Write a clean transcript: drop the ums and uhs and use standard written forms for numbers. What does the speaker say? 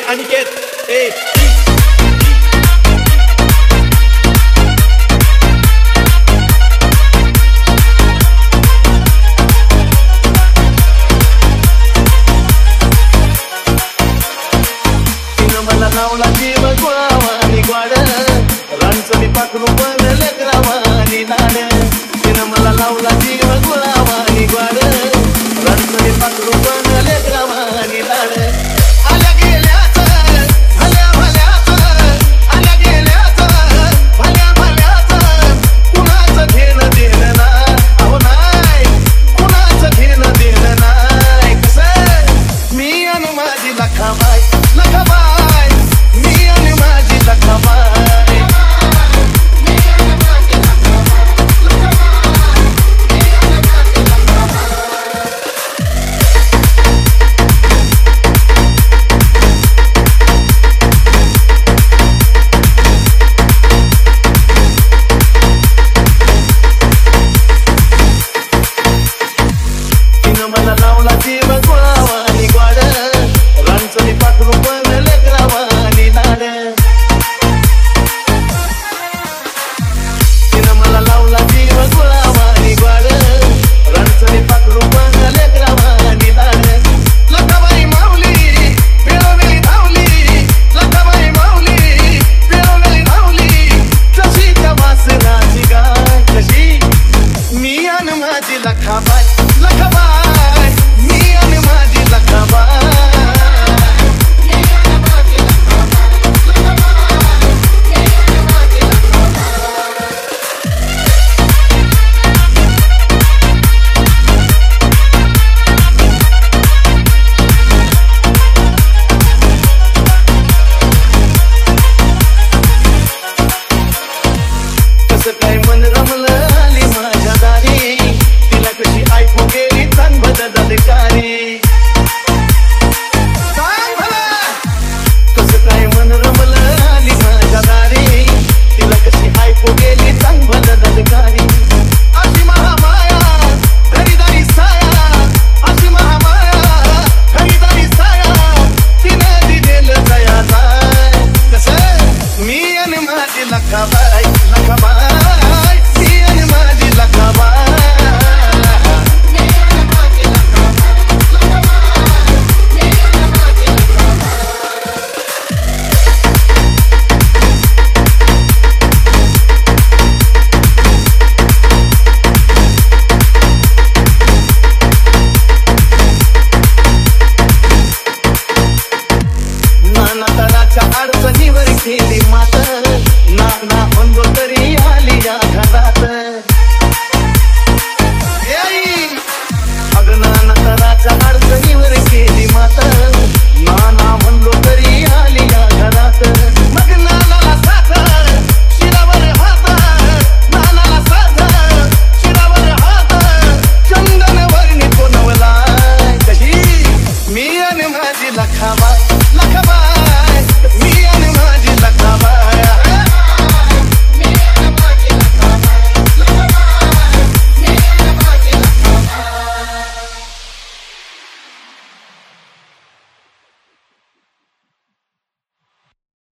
अनिकेत ए मला नावला जीव गुळावानी ग्वाड रांचणी पाखरू पण लेकरावानी नाड तिनं मला लावला जीव गुळावानी ग्वाड रांचणी पाखरू पण लेकरावानी नाड आल्या गेल्याच भल्या भल्याच आल्या गेल्याच भल्या भल्याच कुणाचं घेणं देणं ना अहो नाही कुणाचं घेणं देणं नाही कसं मी आणि माझी लखाबाई लखाबाई मी आणि माझी लखाबाई तिनं मला लावला जीव गुळावानी ग्वाड रांचणी पाखरू पण लेकरावानी नाड तिनं मला लावला जीव गुळावानी ग्वाड रांचणी पाखरू पण लेकरावानी नाड लखाबाई माऊली वेळोवेळी धावली लखाबाई माऊली वेळोवेळी धावली कशी त्या वासनाची गाय कशी मी आणि माझी लखाबाई लखाबाई मी आणि माझी लखाबाई कसं काय मन रमलं आली माझ्या दारी तिला कशी ऐकू गेली चांग बदलकारी कसं काय मन रमलं आली माझ्या दारी तिला कशी ऐकू गेली चांग बदलकारी अशी महामाया घरीदारी साया अशी महामाया घरीदारी साया तिने दिलेलं दया जाय कसं मी आणि माझी लखाबाई लखाबाई